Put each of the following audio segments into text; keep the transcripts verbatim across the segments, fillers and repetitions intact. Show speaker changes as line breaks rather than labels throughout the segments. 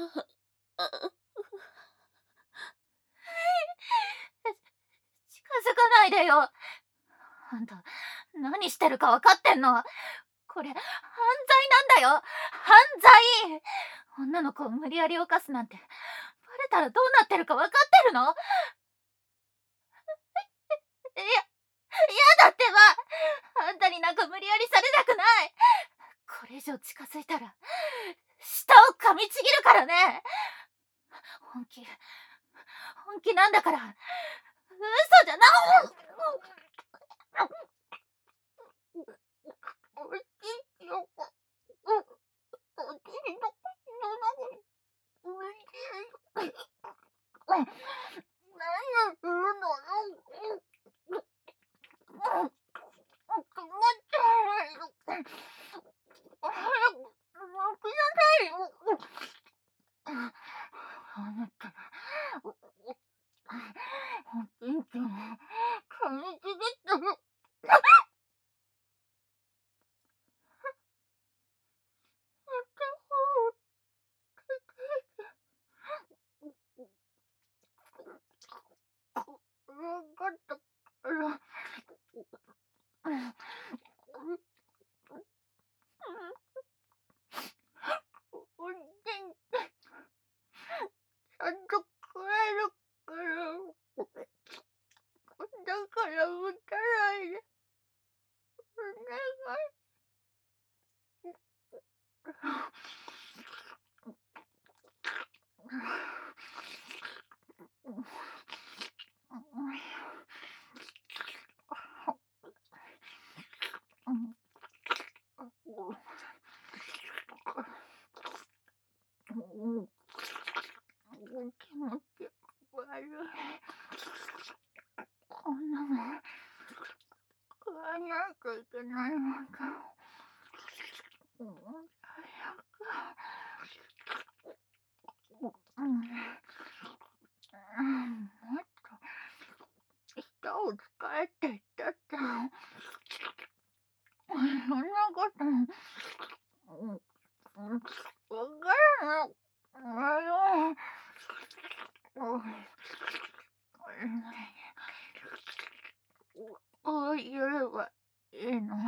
近づかないでよ。あんた、何してるか分かってんの？これ、犯罪なんだよ。犯罪！女の子を無理やり犯すなんて、バレたらどうなってるか分かってるの？いや、嫌だってば！あんたになんか無理やりされたくない！これ以上近づいたら、舌を噛みちぎるからね！本気、本気なんだから、嘘じゃない！こんなの食わなきゃいけないのか。もう早く。うん、もっと舌を使えって言ったって。そんなこと、うん、わからないよ。こう言えばいいの？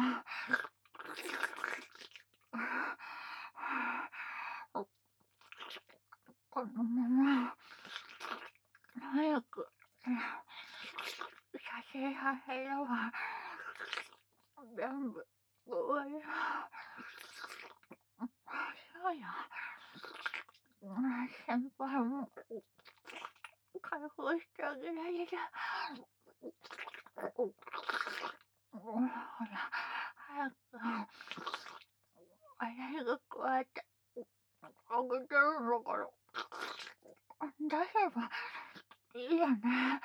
このまま早く写真させれば全部終わり。そうよ。先輩も解放してあげられる。ほら、早く私がこうやってあげてるんだから、出せばいいよね。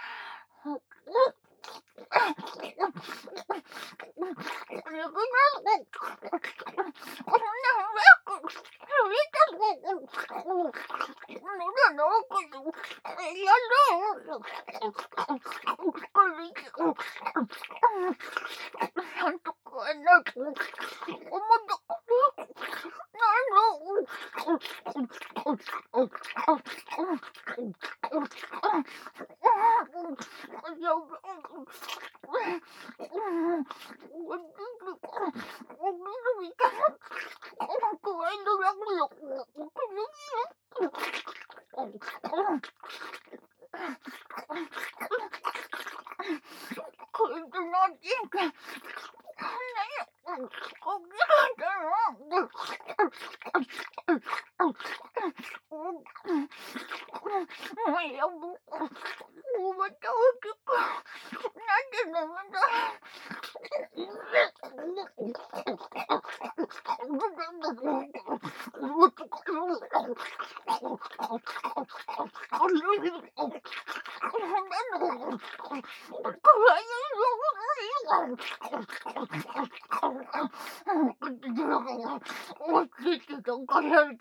おちんちんとかれるで、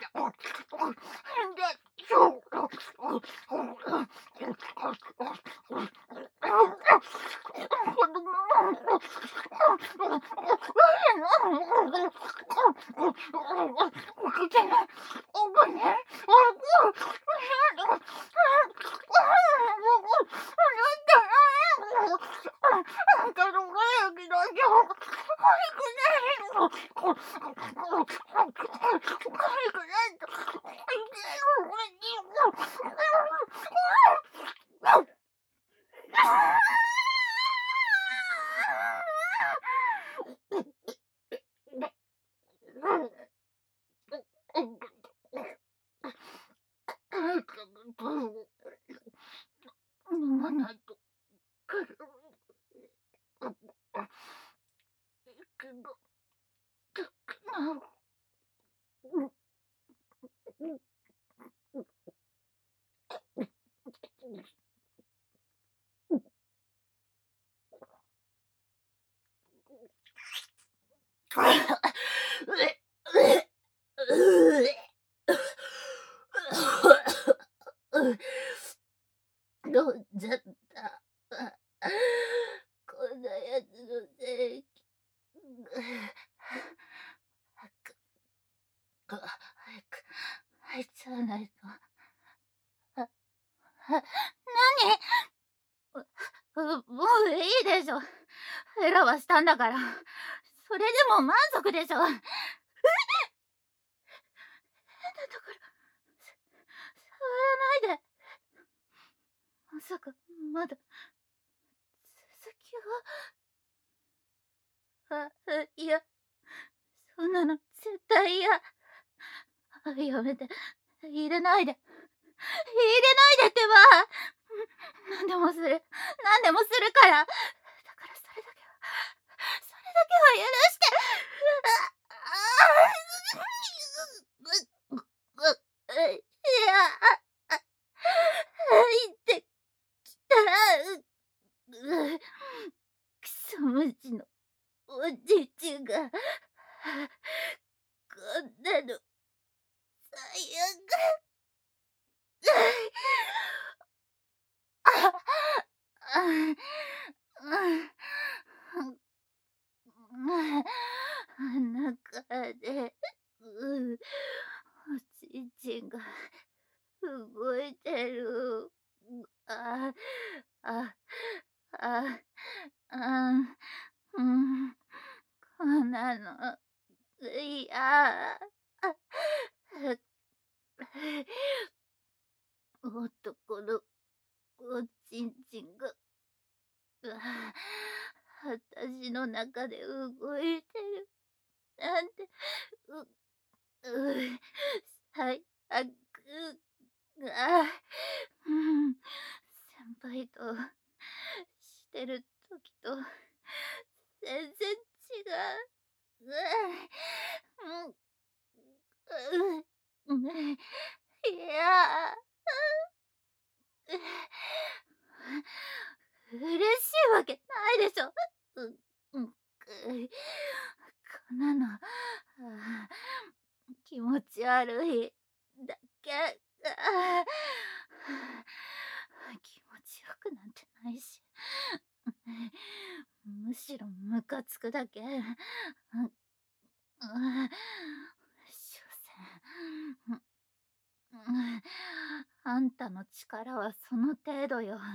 そう。飲まないと。飲んじゃった。こんなやつのせい。早く、早く入っちゃわないと。あ、あ、何？もういいでしょ。エラはしたんだから。それでも満足でしょ。変なところ触らないで。まさかまだ続きは。あ、いや、そんなの絶対嫌。やめて、入れないで、入れないでってば。何でもする、何でもするから。だからそれだけは、それだけは許して。いや、入ってきた。クソムチのおじいちゃんがこんなの最悪。中でおちんちんが動いてる。ああああうん、こんなのいや。男のおちんちんが私の中で動いてるなんて、う、う、最悪。あ、うん、先輩としてる時と全然違う。うん、うん、いや、嬉しいわけないでしょ。う、うん、こんなの気持ち悪いだけ。気持ちよくなんてないし、むしろムカつくだけ。所詮あんたの力はその程度よ。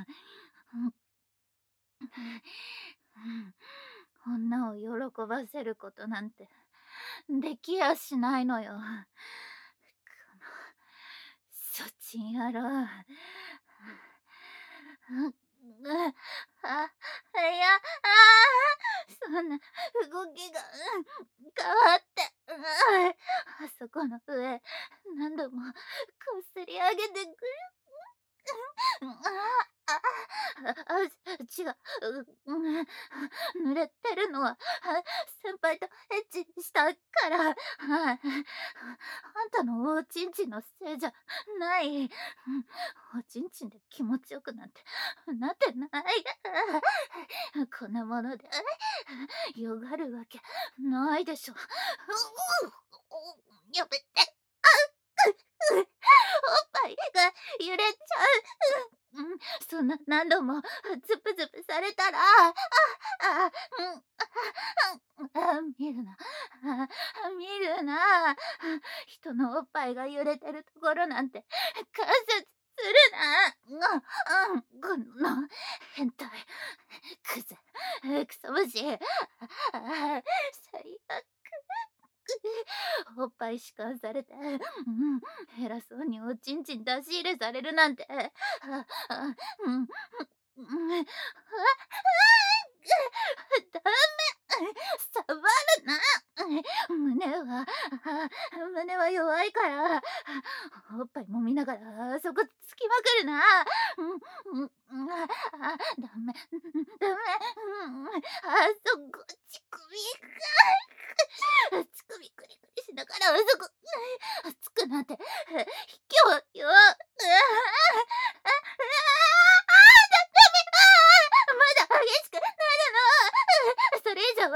女を喜ばせることなんてできやしないのよ。このそちん野郎。あ、いや、あそんな動きが変わって、あそこの上何度もこすり上げてくる。ああ、違う、濡れてるのは先輩とエッチしたから、あんたのおちんちんのせいじゃない。おちんちんで気持ちよくなんてなってない。こんなものでよがるわけないでしょ。 やめて。あ、う、う、おっぱいが揺れちゃう。うん、そんな何度もズプズプされたら、あ、あ、うん、あ、あ、見るな。あ、見るな。人のおっぱいが揺れてるところなんて観察するな。うん、うん、こんな変態、クズ、クソ虫。あ、最悪。おっぱい弛緩されて、うん、偉そうにおちんちん出し入れされるなんて。あ、あ、うん、うん、うん、あ、ダメ、触るな。胸は、あ、胸は弱いから、おっぱい揉みながらあそこつきまくるな。うん、うん、うん、あ、あ、ダメ、ダメ、うん、あそこ乳首が、乳首クリクリしながらあそこつくなんて卑怯よ。うわあ、あ、あ、あ、まだ激しくなるの。それ以上は、あ、ダメだ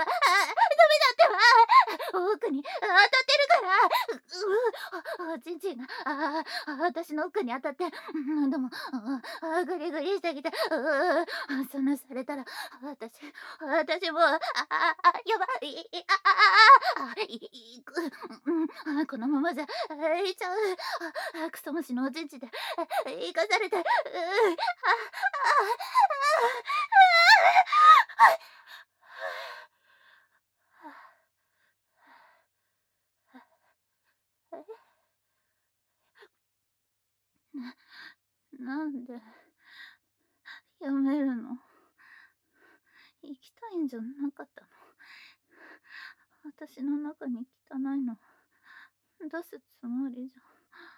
ってば。奥に当たってるから。う、う、おちんちんが、あ、私の奥に当たって、うん、でも、あ、グリグリしてきて、う、そんなされたら、私、私もう、あ、あ、あ、やばい、あ、あ、あ、いく、うん、このままじゃ、いっちゃう。あ、クソ虫のおちんちんで、生かされて、う、あ、あ、な、なんでやめるの？行きたいんじゃなかったの？私の中に汚いの出すつもりじゃ。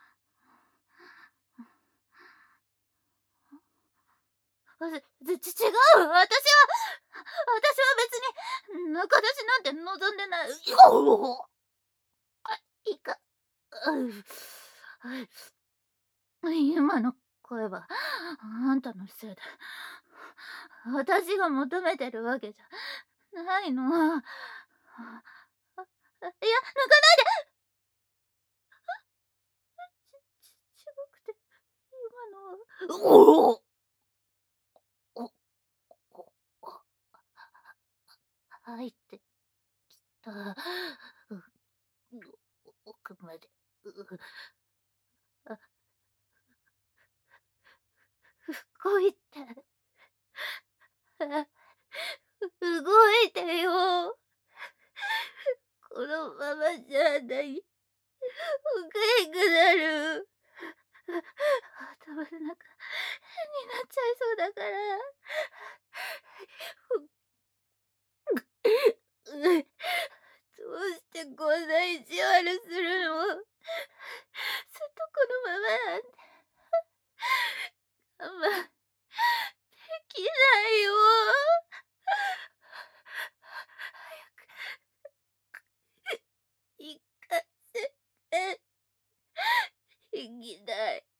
あ、ち、ち、違う。私は、私は別に仲出しなんて望んでない。よあ、いいか。う、今の声はあんたのせいで、私が求めてるわけじゃないの。あ、いや、抜かないで。ち、ち、違くて、今のは。おお。お、お、入ってきた。う、奥まで。う、あ、動いて。あ、動いてよ。このままじゃあたい、おかゆくなる。頭の中、変になっちゃいそうだから。う、どうしてこんな意地悪するの？ずっとこのままなんて、我慢できないよ。早く、行かせて。行きたい。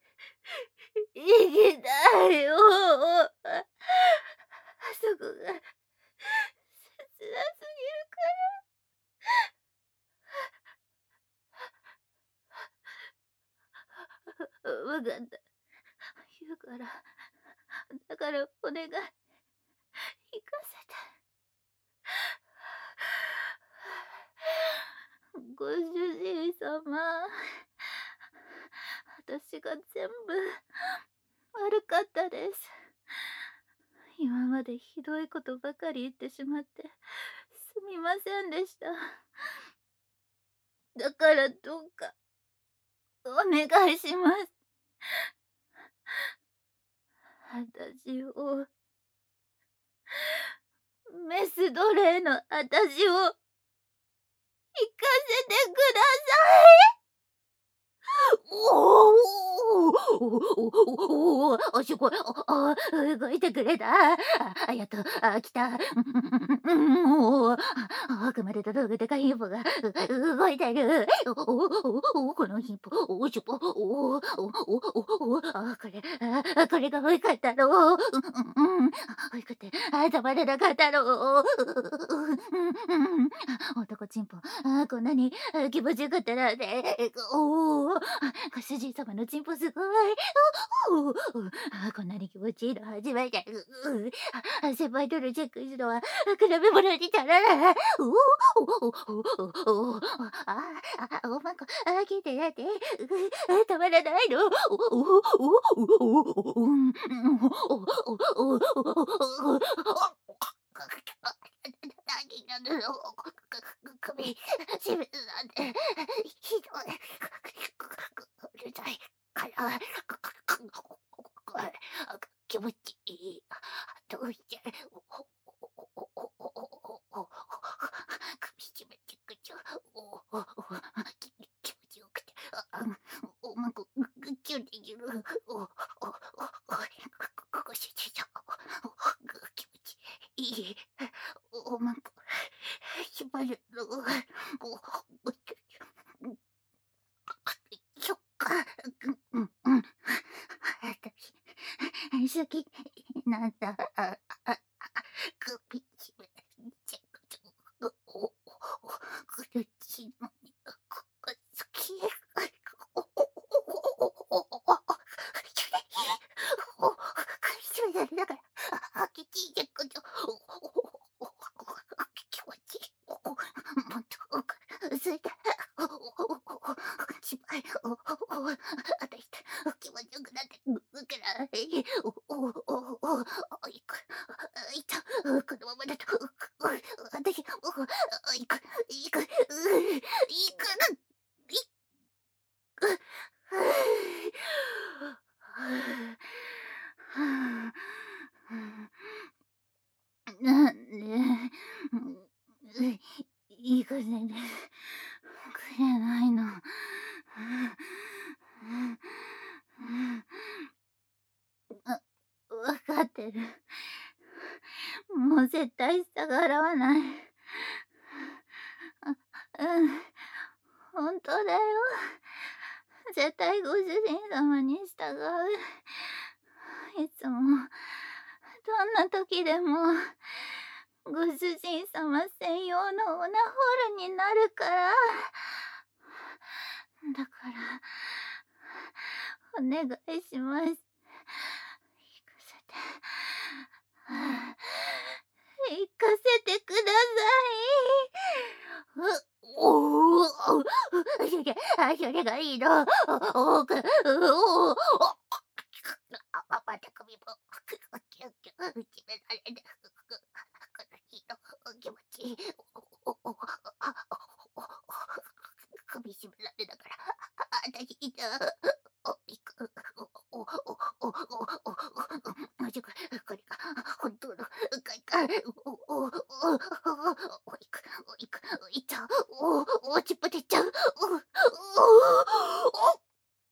行きたいよ。あそこが、切なすぎるから。わかった。言うから、だからお願い、行かせて。ご主人様、私が全部悪かったです。今までひどいことばかり言ってしまってすみませんでした。だからどうかお願いします。私を、メス奴隷の私を行かせてください。おおおお、あ、すごい。ああ、動いてくれた。あ、あ、やっと、あ、来た。うんうんうん、おお、あ、奥まで届くでかいヒポが、う動いてる。おおおお、このヒポ、おしょぽ、おお、おおおお、あ、これ、あ、これが欲しかったろう。うんうんうん、欲しくて、あ、たまらなかったろう。うんうんうん、男チンポ、あ、こんなにあ気持ちよかったなんて。おお、あ、ご主人様のチンポすごい。おお、あ、こんなに気持ちいいの初めて。うう、あ、先輩とのチェックするのは比べ物にならない。おお、おお、おお、おお、ああ、おまんこ、あ、聞いてやって。うう、たまらないの。おお、おお、おお、うん、おお、おお、おお、何なのよ。首、絞めるなんて、ひどい。うるさいから、気持ちいい。どうして、首絞めてくちゃ。気持ちよくて、おまんこ、キュンできる。お、お、お、ご主人様、気持ちいい。おまんこ、縛るの。そっか。うんうん。私、好きなんだ。あ、あ、首絞めてくちゃ。お、お、苦しいのに、ここ好き。お、お、お、お、お、お、お、首絞められながら、あ、きちいでくちゃ。お、お、気持ちいい。もっと、薄いて。お、お、お、しばい。お、お、あたした。気持ちよくなってくから。お、お、お、お、いく。いた。このままだと、あたし、いく、いく、いくな、いく。なんで、いかせてくれないの。あ、わかってる。もう絶対逆らわない。あ、うん、ほんとだよ。絶対ご主人様に従う。いつも、どんな時でも、ご主人様専用のオナホールになるから。だから、お願いします。行かせて。行かせてください。おお、それ、あ、それがいいの。おお、く、おお、あ、また首も、キュンキュン、決められる。この日の気持ち、おお、おお、首絞められながら、あたし、いた。お、いく、お、お、お、お、お、お、お、これが、本当の、かいか、お、お、お、お、いく、お、いく、いっちゃう、お、お、ちっぽてっちゃう、お、お、お、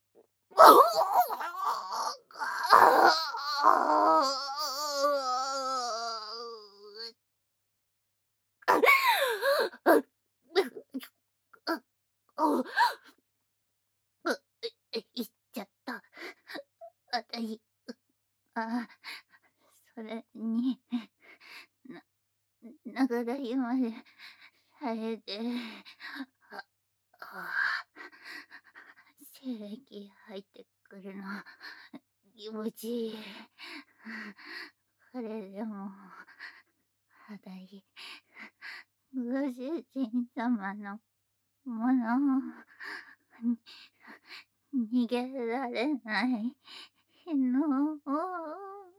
いっちゃった。あたし、あ、それに、な、長らぎまでされて、あ、あ、精液入ってくるの、気持ちいい。これでも、あたし、ご主人様のもの、逃げられないの。